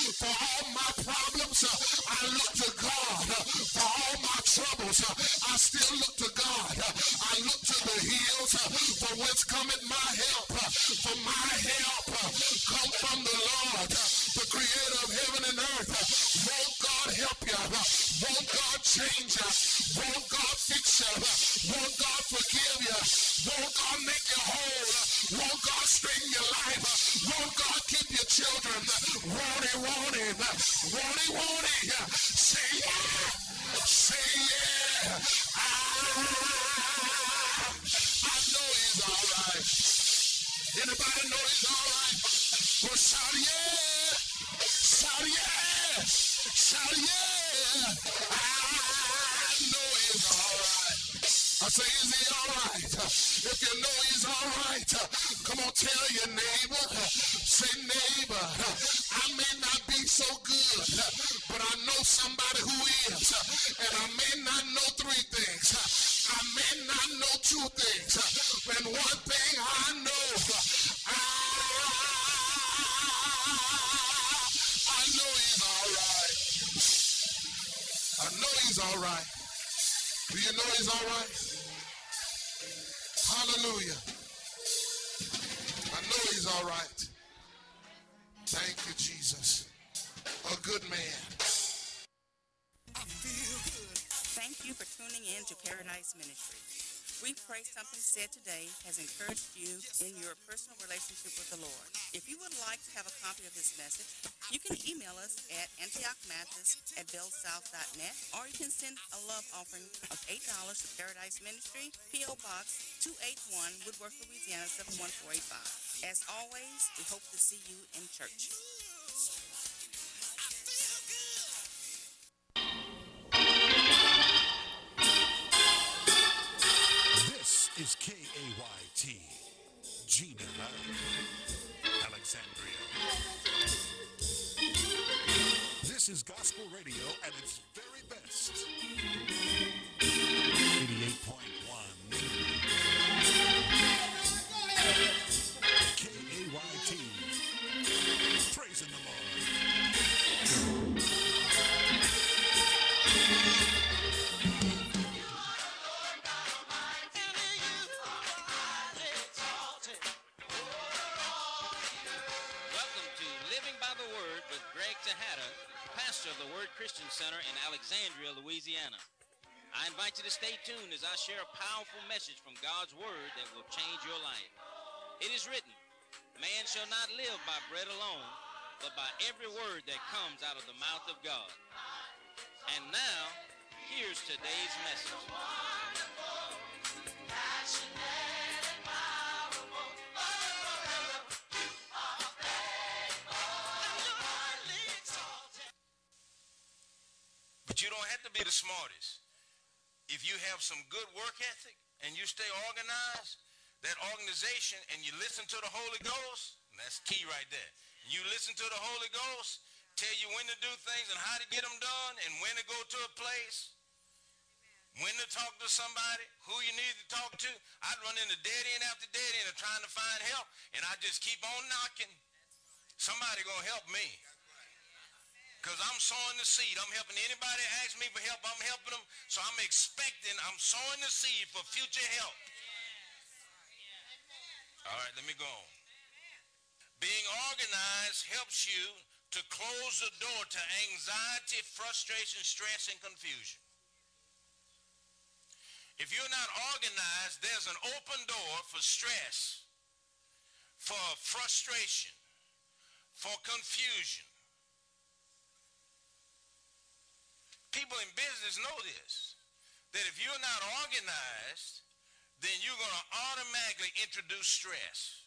For all my problems, I look to God. For all my troubles, I still look to God. I look to the hills, for whence cometh my help. For my help come from the Lord, the creator of heaven and earth. Won't God help you? Won't God change you? Won't God fix you? Won't God forgive you? Won't God make you whole? Won't God straighten your life? Won't God keep your children? Won't he, won't he? Won't he, won't he? Say yeah. Say yeah. I know he's all right. Anybody know he's all right? Well, shout yeah. Shout yeah. Shout yeah. I know he's all right. I say, is he all right? If you know he's all right, come on, tell your neighbor. Say, neighbor, I may not be so good, but I know somebody who is. And I may not know three things. I may not know two things. And one thing I know, I know he's all right. I know he's all right. Do you know he's all right? Hallelujah. I know he's all right. Thank you, Jesus. A good man. I feel good. Thank you for tuning in to Paradise Ministry. We pray something said today has encouraged you in your personal relationship with the Lord. If you would like to have a copy of this message, you can email us at antiochmathis@bellsouth.net, or you can send a love offering of $8 to Paradise Ministry, P.O. Box 281, Woodworth, Louisiana 71485. As always, we hope to see you in church. This is KAYT, Gina, Alexandria. This is gospel radio at its very best. 88.1 KAYT, praising the Lord. Tejada, pastor of the Word Christian Center in Alexandria, Louisiana. I invite you to stay tuned as I share a powerful message from God's Word that will change your life. It is written, man shall not live by bread alone, but by every word that comes out of the mouth of God. And now, here's today's message. But you don't have to be the smartest. If you have some good work ethic and you stay organized, that organization, and you listen to the Holy Ghost, that's key right there. You listen to the Holy Ghost, tell you when to do things and how to get them done, and when to go to a place, when to talk to somebody, who you need to talk to. I'd run into dead end after dead end of trying to find help, and I just keep on knocking. Somebody gonna help me. Because I'm sowing the seed. I'm helping anybody that asks me for help. I'm helping them. So I'm expecting, I'm sowing the seed for future help. All right, let me go on. Being organized helps you to close the door to anxiety, frustration, stress, and confusion. If you're not organized, there's an open door for stress, for frustration, for confusion. People in business know this, that if you're not organized, then you're going to automatically introduce stress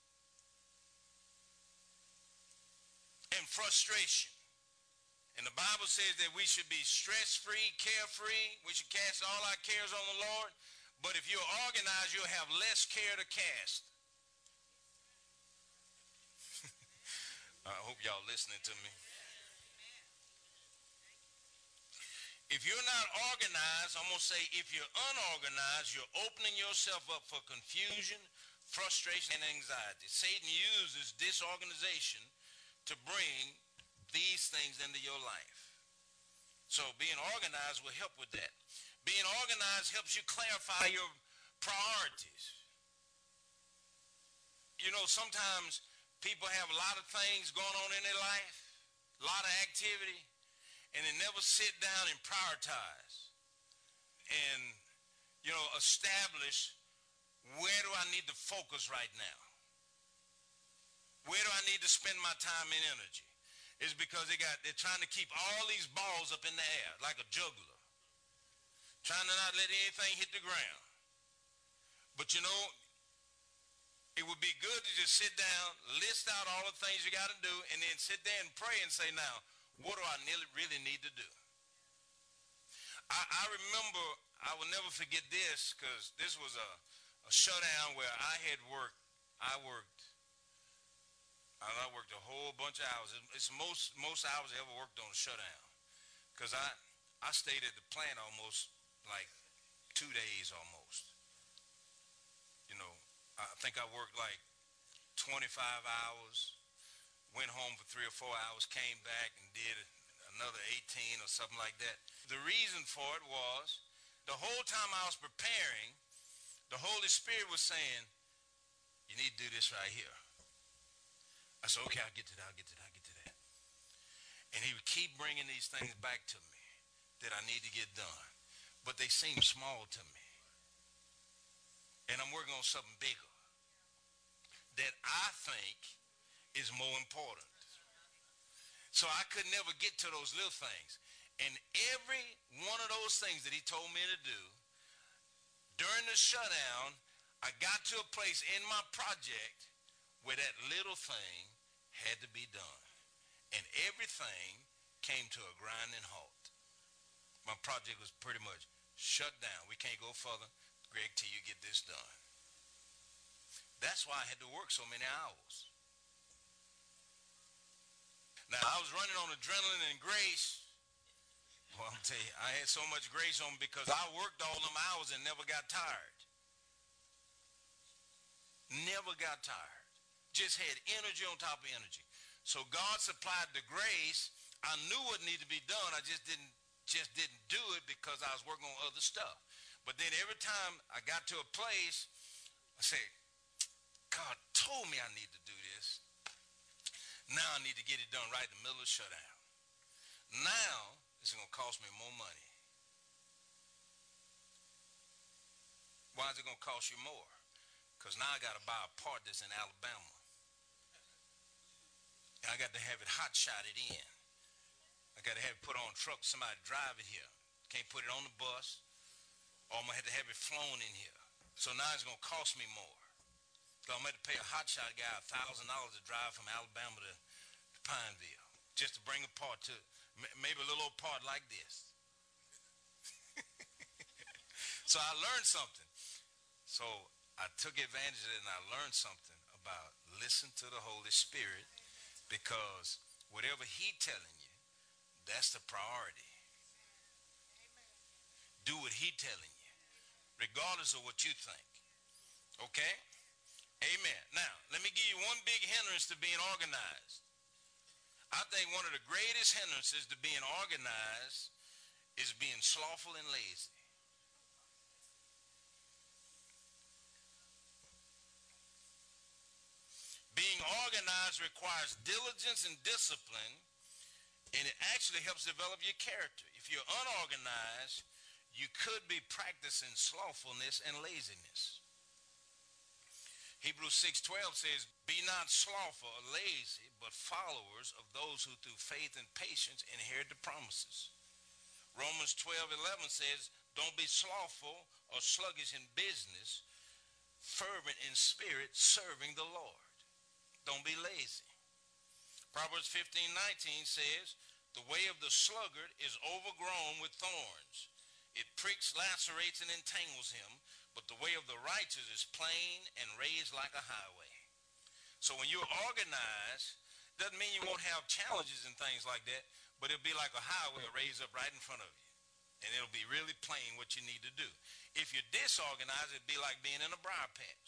and frustration. And the Bible says that we should be stress-free, carefree. We should cast all our cares on the Lord. But if you're organized, you'll have less care to cast. I hope y'all listening to me. If you're not organized, I'm going to say if you're unorganized, you're opening yourself up for confusion, frustration, and anxiety. Satan uses disorganization to bring these into your life. So being organized will help with that. Being organized helps you clarify your priorities. You know, sometimes people have a lot of things going on in their life, a lot of activity, and they never sit down and prioritize and, you know, establish where do I need to focus right now? Where do I need to spend my time and energy? It's because they're trying to keep all these balls up in the air like a juggler, trying to not let anything hit the ground. But you know, it would be good to just sit down, list out all the things you got to do, and then sit there and pray and say, now, what do I really need to do? I remember, I will never forget this, because this was a shutdown where I had worked. I worked a whole bunch of hours. It's most hours I ever worked on a shutdown, because I stayed at the plant almost like 2 days almost. You know, I think I worked like 25 hours, went home for 3 or 4 hours, came back and did another 18 or something like that. The reason for it was the whole time I was preparing, the Holy Spirit was saying, you need to do this right here. I said, okay, I'll get to that. And he would keep bringing these things back to me that I need to get done. But they seem small to me. And I'm working on something bigger that I think is more important. So I could never get to those little things. And every one of those things that he told me to do, during the shutdown, I got to a place in my project where that little thing had to be done. And everything came to a grinding halt. My project was pretty much shut down. We can't go further, Greg, till you get this done. That's why I had to work so many hours. Now, I was running on adrenaline and grace. Well, I'll tell you, I had so much grace on me because I worked all them hours and never got tired. Never got tired. Just had energy on top of energy. So God supplied the grace. I knew what needed to be done. I just didn't do it because I was working on other stuff. But then every time I got to a place, I said, God told me I need to do this. Now I need to get it done right in the middle of the shutdown. Now it's going to cost me more money. Why is it going to cost you more? Because now I got to buy a part that's in Alabama. And I got to have it hot-shotted in. I got to have it put on a truck, somebody drive it here. Can't put it on the bus, or I'm going to have to have it flown in here. So now it's going to cost me more. So I'm going to have to pay a hotshot guy $1,000 to drive from Alabama to Pineville just to bring a part to, maybe a little old part like this. So I learned something. So I took advantage of it and I learned something about listen to the Holy Spirit, because whatever He's telling you, that's the priority. Do what He's telling you, regardless of what you think. Okay? Amen. Now, let me give you one big hindrance to being organized. I think one of the greatest hindrances to being organized is being slothful and lazy. Being organized requires diligence and discipline, and it actually helps develop your character. If you're unorganized, you could be practicing slothfulness and laziness. Hebrews 6:12 says, be not slothful or lazy, but followers of those who through faith and patience inherit the promises. Romans 12:11 says, don't be slothful or sluggish in business, fervent in spirit, serving the Lord. Don't be lazy. Proverbs 15:19 says, the way of the sluggard is overgrown with thorns. It pricks, lacerates, and entangles him, but the way of the righteous is plain and raised like a highway. So when you're organized, doesn't mean you won't have challenges and things like that, but it'll be like a highway raised up right in front of you. And it'll be really plain what you need to do. If you're disorganized, it'd be like being in a briar patch.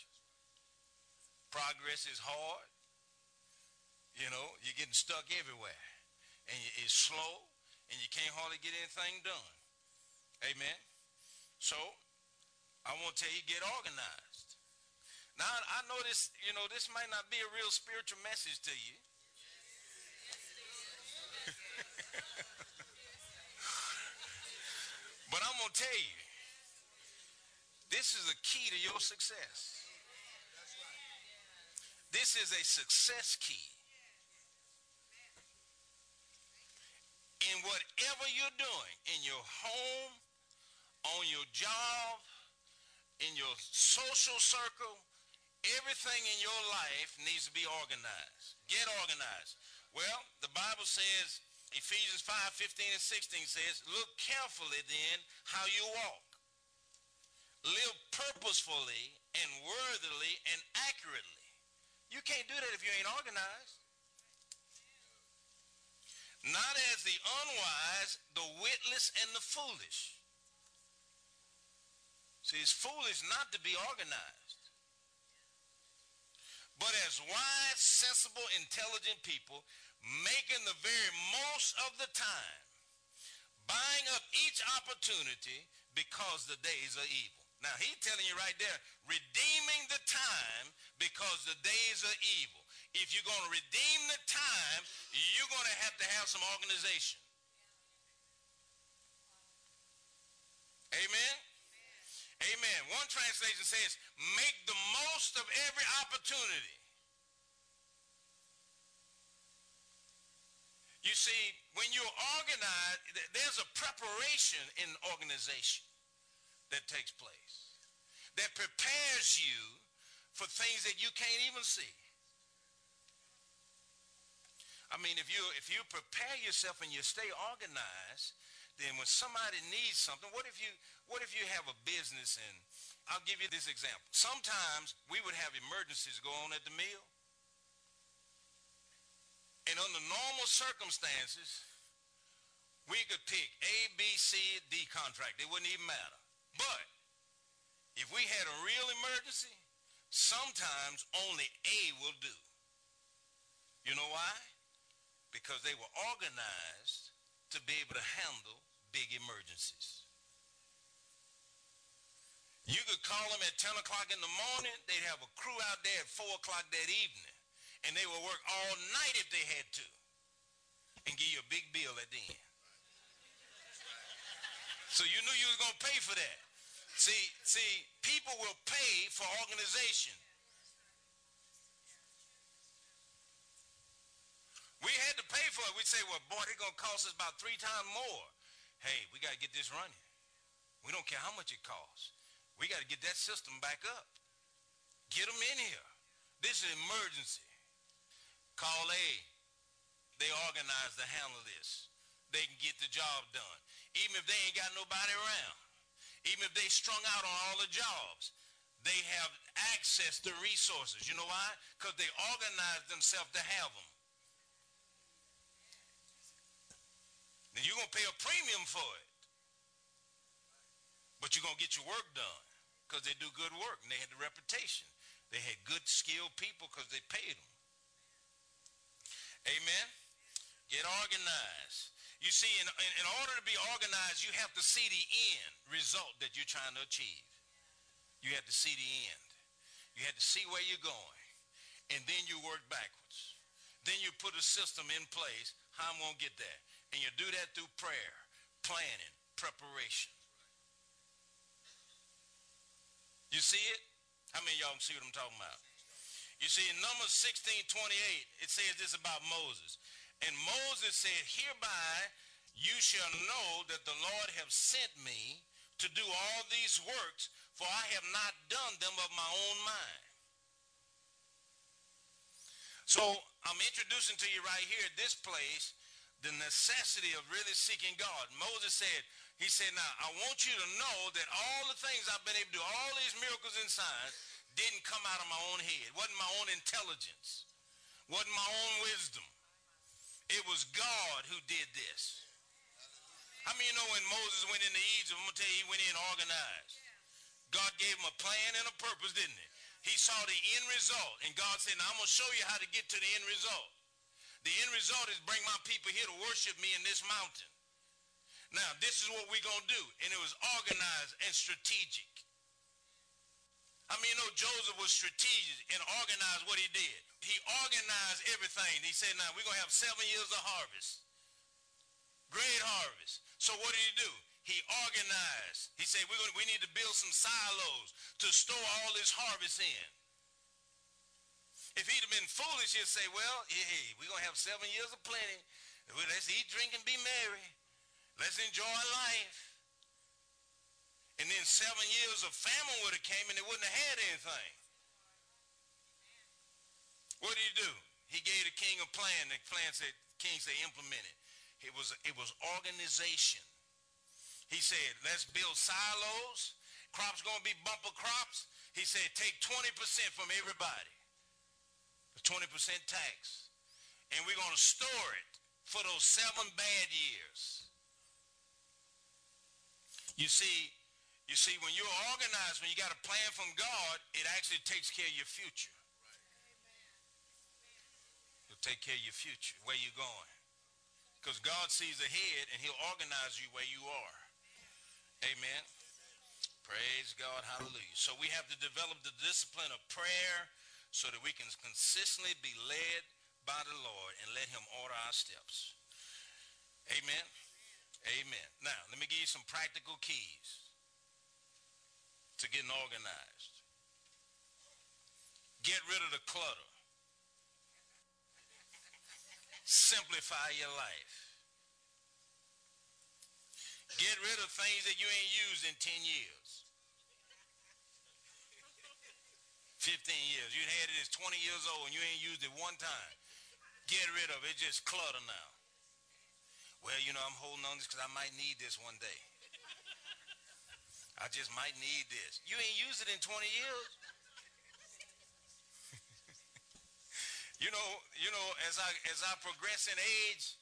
Progress is hard. You know, you're getting stuck everywhere. And it's slow, and you can't hardly get anything done. Amen. So I want to tell you, get organized. Now, I know this, this might not be a real spiritual message to you. But I'm going to tell you, this is a key to your success. This is a success key. In whatever you're doing, in your home, on your job, in your social circle, everything in your life needs to be organized. Get organized. Well, the Bible says, Ephesians 5:15 and 16 says, look carefully then how you walk. Live purposefully and worthily and accurately. You can't do that if you ain't organized. Not as the unwise, the witless, and the foolish. See, it's foolish not to be organized. But as wise, sensible, intelligent people, making the very most of the time, buying up each opportunity because the days are evil. Now, he's telling you right there, redeeming the time because the days are evil. If you're going to redeem the time, you're going to have some organization. Amen? Amen. One translation says, make the most of every opportunity. You see, when you're organized, there's a preparation in organization that takes place that prepares you for things that you can't even see. I mean, if you prepare yourself and you stay organized, then when somebody needs something, what if you have a business, and I'll give you this example. Sometimes we would have emergencies go on at the mill, and under normal circumstances, we could pick A, B, C, D contract. It wouldn't even matter. But if we had a real emergency, sometimes only A will do. You know why? Because they were organized to be able to handle big emergencies. You could call them at 10 o'clock in the morning. They'd have a crew out there at 4 o'clock that evening, and they would work all night if they had to and give you a big bill at the end. So you knew you was going to pay for that. See, people will pay for organization. We had to pay for it. We'd say, well, boy, they're going to cost us about 3 times more. Hey, we got to get this running. We don't care how much it costs. We got to get that system back up. Get them in here. This is an emergency. Call A. They organize to handle this. They can get the job done. Even if they ain't got nobody around. Even if they strung out on all the jobs. They have access to resources. You know why? Because they organize themselves to have them. Then you're going to pay a premium for it. But you're going to get your work done because they do good work, and they had the reputation. They had good, skilled people because they paid them. Amen? Get organized. You see, in order to be organized, you have to see the end result that you're trying to achieve. You have to see the end. You have to see where you're going, and then you work backwards. Then you put a system in place, how I'm going to get there. And you do that through prayer, planning, preparation. You see it? How many of y'all see what I'm talking about? You see, in Numbers 16:28, it says this about Moses. And Moses said, hereby you shall know that the Lord have sent me to do all these works, for I have not done them of my own mind. So I'm introducing to you right here at this place the necessity of really seeking God. Moses said, he said, now I want you to know that all the things I've been able to do, all these miracles and signs, didn't come out of my own head. Wasn't my own intelligence. Wasn't my own wisdom. It was God who did this. How many of you know when Moses went into Egypt, I'm going to tell you, he went in organized. God gave him a plan and a purpose, didn't he? He saw the end result, and God said, now I'm going to show you how to get to the end result. The end result is bring my people here to worship me in this mountain. Now, this is what we're going to do. And it was organized and strategic. I mean, you know, Joseph was strategic and organized what he did. He organized everything. He said, now, we're going to have 7 years of harvest. Great harvest. So what did he do? He organized. He said, we need to build some silos to store all this harvest in. If he'd have been foolish, he'd say, well, hey, we're going to have 7 years of plenty. Let's eat, drink, and be merry. Let's enjoy life. And then 7 years of famine would have came and they wouldn't have had anything. What did he do? He gave the king a plan. The king said, implement it. It was organization. He said, let's build silos. Crops going to be bumper crops. He said, take 20% from everybody. A 20% tax. And we're going to store it for those 7 bad years. You see, when you're organized, when you got a plan from God, it actually takes care of your future. It'll take care of your future, where you're going. Because God sees ahead and he'll organize you where you are. Amen. Praise God. Hallelujah. So we have to develop the discipline of prayer so that we can consistently be led by the Lord and let him order our steps. Amen. Amen. Now, let me give you some practical keys to getting organized. Get rid of the clutter. Simplify your life. Get rid of things that you ain't used in 10 years. 15 years. You had it as 20 years old and you ain't used it one time. Get rid of it. It's just clutter now. Well, you know, I'm holding on this because I might need this one day. I just might need this. You ain't used it in 20 years. You know, as I progress in age,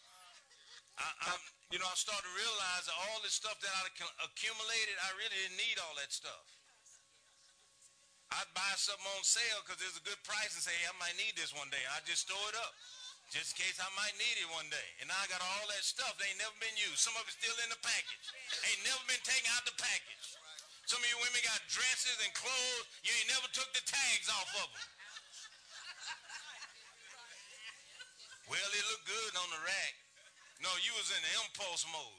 I started to realize that all this stuff that I accumulated, I really didn't need all that stuff. I'd buy something on sale because there's a good price and say, hey, I might need this one day. I just store it up just in case I might need it one day. And now I got all that stuff that ain't never been used. Some of it's still in the package. Ain't never been taken out the package. Some of you women got dresses and clothes. You ain't never took the tags off of them. Well, it looked good on the rack. No, you was in impulse mode.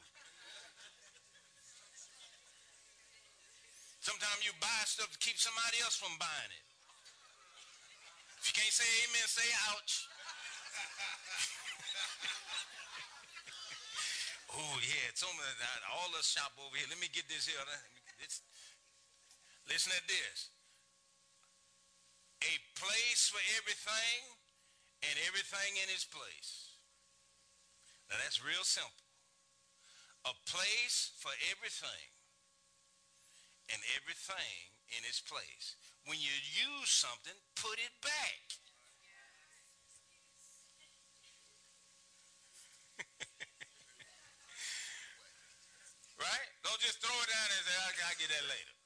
Sometimes you buy stuff to keep somebody else from buying it. If you can't say amen, say ouch. Oh, yeah, it's on all the shop over here. Let me get this here. Listen at this. A place for everything and everything in its place. Now, that's real simple. A place for everything and everything in its place. When you use something, put it back. Right? Don't just throw it down and say, I'll get that later.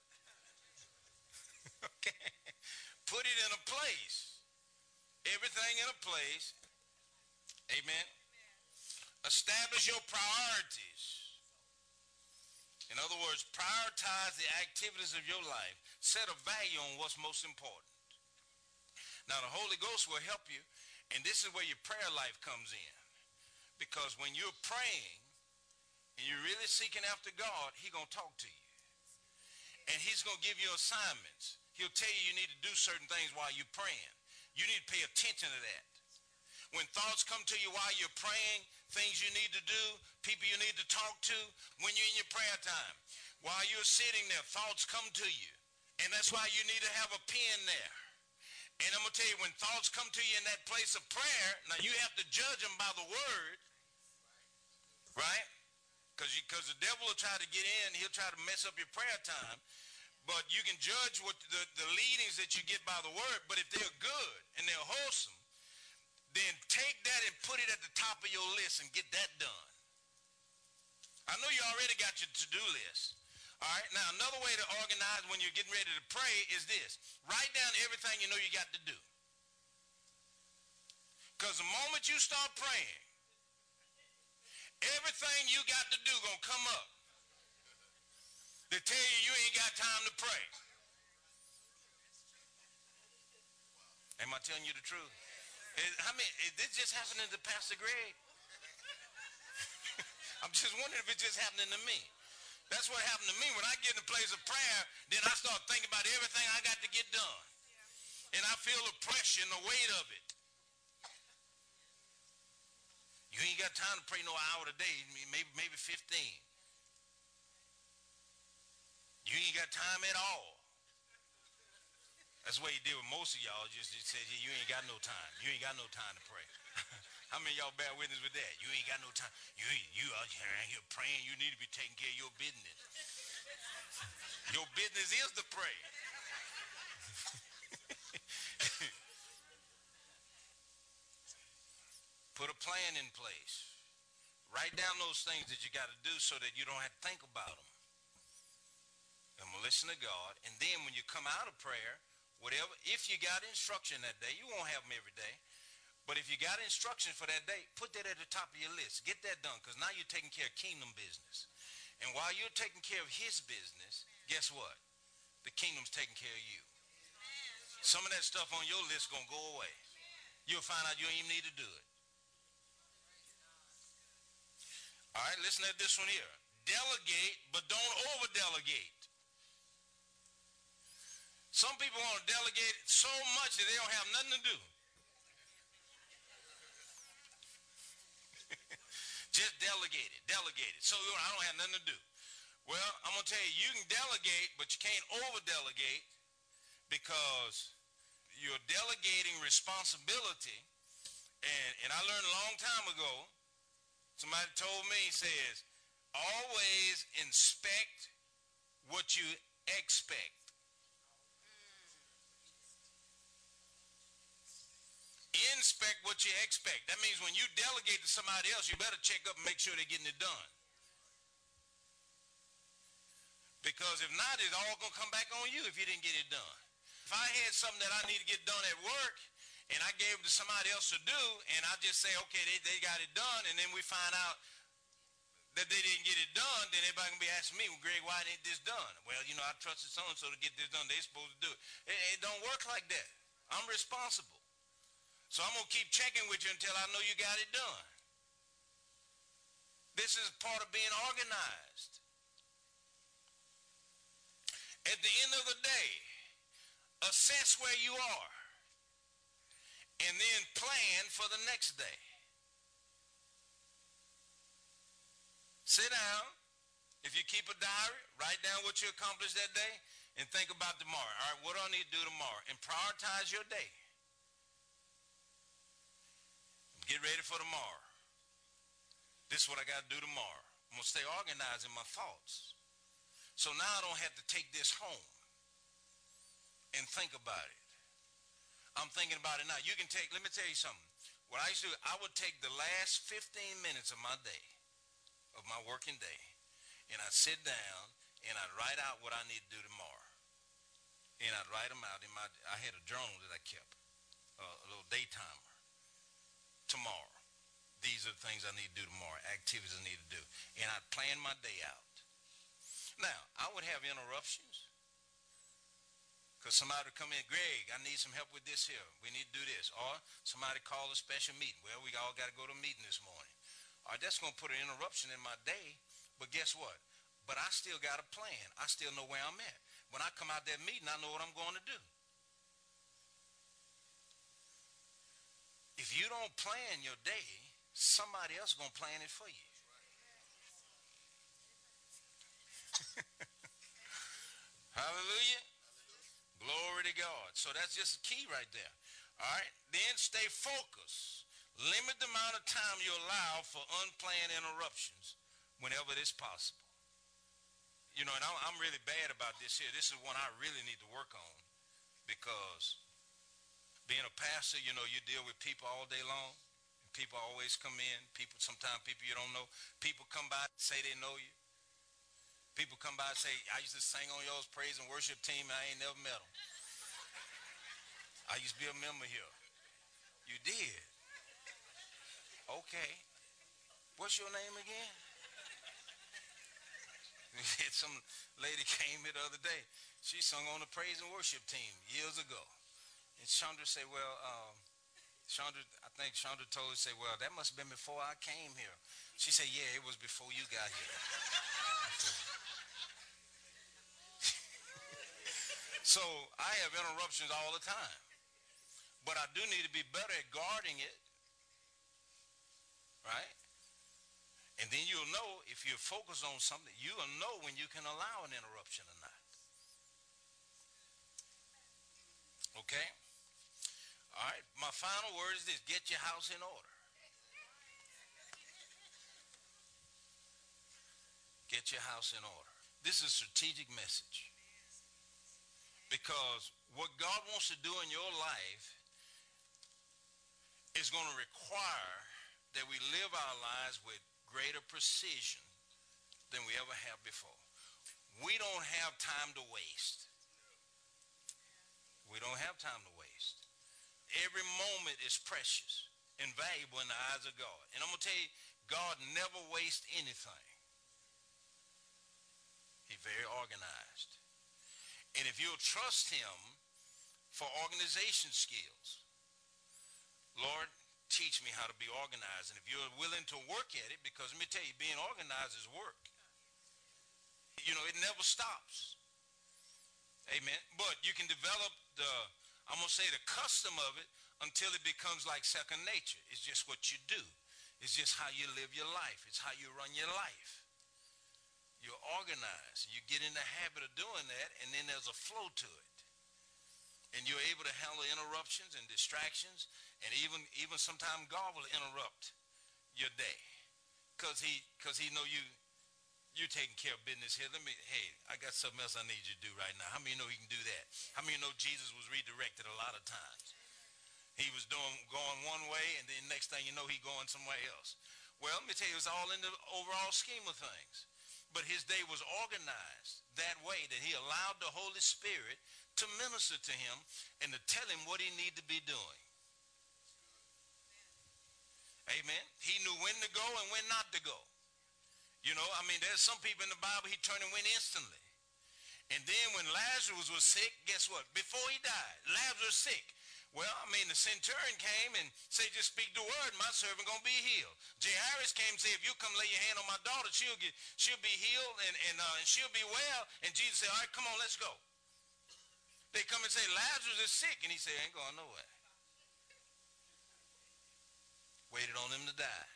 Okay? Put it in a place. Everything in a place. Amen. Establish your priorities. In other words, prioritize the activities of your life. Set a value on what's most important. Now, the Holy Ghost will help you, and this is where your prayer life comes in. Because when you're praying and you're really seeking after God, he's going to talk to you. And he's going to give you assignments. He'll tell you need to do certain things while you're praying. You need to pay attention to that. When thoughts come to you while you're praying, things you need to do, people you need to talk to, when you're in your prayer time, while you're sitting there, thoughts come to you. And that's why you need to have a pen there. And I'm going to tell you, when thoughts come to you in that place of prayer, now you have to judge them by the word, right? Because the devil will try to get in, he'll try to mess up your prayer time. But you can judge what the leadings that you get by the word. But if they're good and they're wholesome, then take that and put it at the top of your list and get that done. I know you already got your to-do list. All right, now another way to organize when you're getting ready to pray is this. Write down everything you know you got to do. Because the moment you start praying, everything you got to do gonna come up to tell you you ain't got time to pray. Am I telling you the truth? This just happening to Pastor Greg? I'm just wondering if it's just happening to me. That's what happened to me. When I get in a place of prayer, then I start thinking about everything I got to get done. And I feel the pressure and the weight of it. You ain't got time to pray no hour a day, maybe 15. You ain't got time at all. That's the way you deal with most of y'all. Just say, you ain't got no time. You ain't got no time to pray. How many of y'all bear witness with that? You ain't got no time. You out here praying. You need to be taking care of your business. Your business is to pray. Put a plan in place. Write down those things that you got to do so that you don't have to think about them. And we'll listen to God. And then when you come out of prayer, whatever, if you got instruction that day, you won't have them every day. But if you got instruction for that day, put that at the top of your list. Get that done, because now you're taking care of kingdom business. And while you're taking care of his business, guess what? The kingdom's taking care of you. Some of that stuff on your list going to go away. You'll find out you don't even need to do it. All right, listen to this one here. Delegate, but don't over-delegate. Some people want to delegate so much that they don't have nothing to do. Just delegate it. So I don't have nothing to do. Well, I'm going to tell you, you can delegate, but you can't over-delegate, because you're delegating responsibility. And I learned a long time ago, somebody told me, he says, always inspect what you expect. Inspect what you expect. That means when you delegate to somebody else, you better check up and make sure they're getting it done. Because if not, it's all going to come back on you if you didn't get it done. If I had something that I need to get done at work, and I gave it to somebody else to do, and I just say, okay, they got it done, and then we find out that they didn't get it done, then everybody going to be asking me, well, Greg, why didn't this done? Well, you know, I trusted so-and-so to get this done. They're supposed to do it. It don't work like that. I'm responsible. So I'm going to keep checking with you until I know you got it done. This is part of being organized. At the end of the day, assess where you are and then plan for the next day. Sit down. If you keep a diary, write down what you accomplished that day and think about tomorrow. All right, what do I need to do tomorrow? And prioritize your day. Get ready for tomorrow. This is what I got to do tomorrow. I'm going to stay organized in my thoughts. So now I don't have to take this home and think about it. I'm thinking about it now. You can take, let me tell you something. What I used to do, I would take the last 15 minutes of my day, of my working day, and I'd sit down and I'd write out what I need to do tomorrow. And I'd write them out in my, I had a journal that I kept, a little day timer. Tomorrow, these are the things I need to do tomorrow, activities I need to do. And I'd plan my day out. Now, I would have interruptions. Because somebody would come in, Greg, I need some help with this here. We need to do this. Or somebody call a special meeting. Well, we all got to go to a meeting this morning. All right, that's going to put an interruption in my day. But guess what? But I still got a plan. I still know where I'm at. When I come out that meeting, I know what I'm going to do. If you don't plan your day, somebody else is going to plan it for you. Hallelujah. Glory to God. So that's just a key right there. All right. Then stay focused. Limit the amount of time you allow for unplanned interruptions whenever it's possible. You know, and I'm really bad about this here. This is one I really need to work on, because being a pastor, you know, you deal with people all day long. People always come in. Sometimes people you don't know. People come by and say they know you. People come by and say, I used to sing on y'all's praise and worship team, and I ain't never met them. I used to be a member here. You did. Okay. What's your name again? Some lady came here the other day. She sung on the praise and worship team years ago. And Chandra said, well, I think Chandra told her, say, well, that must have been before I came here. She said, yeah, it was before you got here. So I have interruptions all the time. But I do need to be better at guarding it. Right? And then you'll know if you're focused on something, you'll know when you can allow an interruption or not. Okay? All right. My final word is this: get your house in order. Get your house in order. This is a strategic message. Because what God wants to do in your life is going to require that we live our lives with greater precision than we ever have before. We don't have time to waste. We don't have time to waste. Every moment is precious and valuable in the eyes of God. And I'm going to tell you, God never wastes anything. He's very organized. And if you'll trust him for organization skills, Lord, teach me how to be organized. And if you're willing to work at it, because let me tell you, being organized is work. You know, it never stops. Amen. But you can develop I'm going to say the custom of it until it becomes like second nature. It's just what you do. It's just how you live your life. It's how you run your life. You're organized. You get in the habit of doing that, and then there's a flow to it. And you're able to handle interruptions and distractions, and even sometimes God will interrupt your day because he know you're taking care of business here. Hey, I got something else I need you to do right now. How many know he can do that? How many know Jesus was redirected a lot of times? He was going one way, and then next thing you know, he going somewhere else. Well, let me tell you, it's all in the overall scheme of things. But his day was organized that way that he allowed the Holy Spirit to minister to him and to tell him what he needed to be doing. Amen. He knew when to go and when not to go. You know, I mean, there's some people in the Bible, he turned and went instantly. And then when Lazarus was sick, guess what? Before he died, Lazarus sick. Well, I mean, the centurion came and said, just speak the word, my servant going to be healed. Jairus came and said, if you come lay your hand on my daughter, she'll be healed and she'll be well. And Jesus said, all right, come on, let's go. They come and say, Lazarus is sick. And he said, ain't going nowhere. Waited on him to die.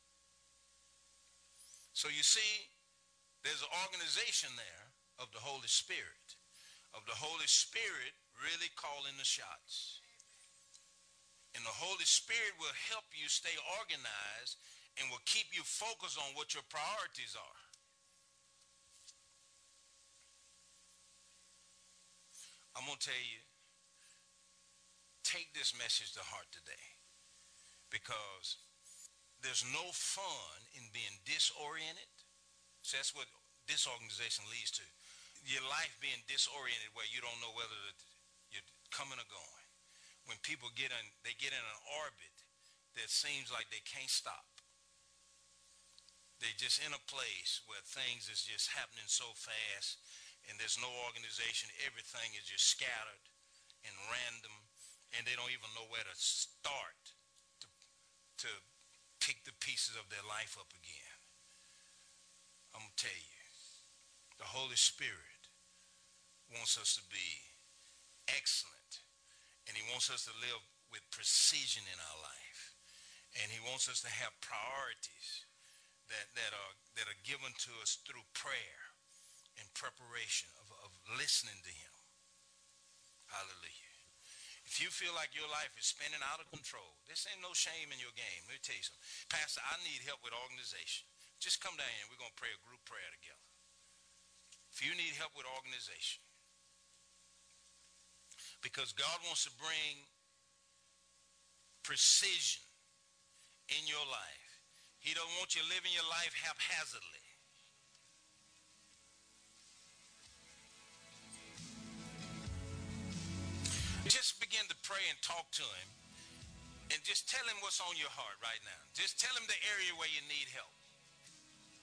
So you see, there's an organization there of the Holy Spirit, of the Holy Spirit really calling the shots. And the Holy Spirit will help you stay organized and will keep you focused on what your priorities are. I'm going to tell you, take this message to heart today, because there's no fun in being disoriented. So that's what disorganization leads to. Your life being disoriented where you don't know whether you're coming or going. When people get in an orbit that seems like they can't stop. They're just in a place where things is just happening so fast and there's no organization. Everything is just scattered and random, and they don't even know where to start to pick the pieces of their life up again. I'm going to tell you, the Holy Spirit wants us to be excellent. And he wants us to live with precision in our life. And he wants us to have priorities that are given to us through prayer and preparation of listening to him. Hallelujah. If you feel like your life is spinning out of control, this ain't no shame in your game. Let me tell you something. Pastor, I need help with organization. Just come down here and we're going to pray a group prayer together. If you need help with organization, because God wants to bring precision in your life. He don't want you living your life haphazardly. Just begin to pray and talk to him And just tell him what's on your heart right now. Just tell him the area where you need help.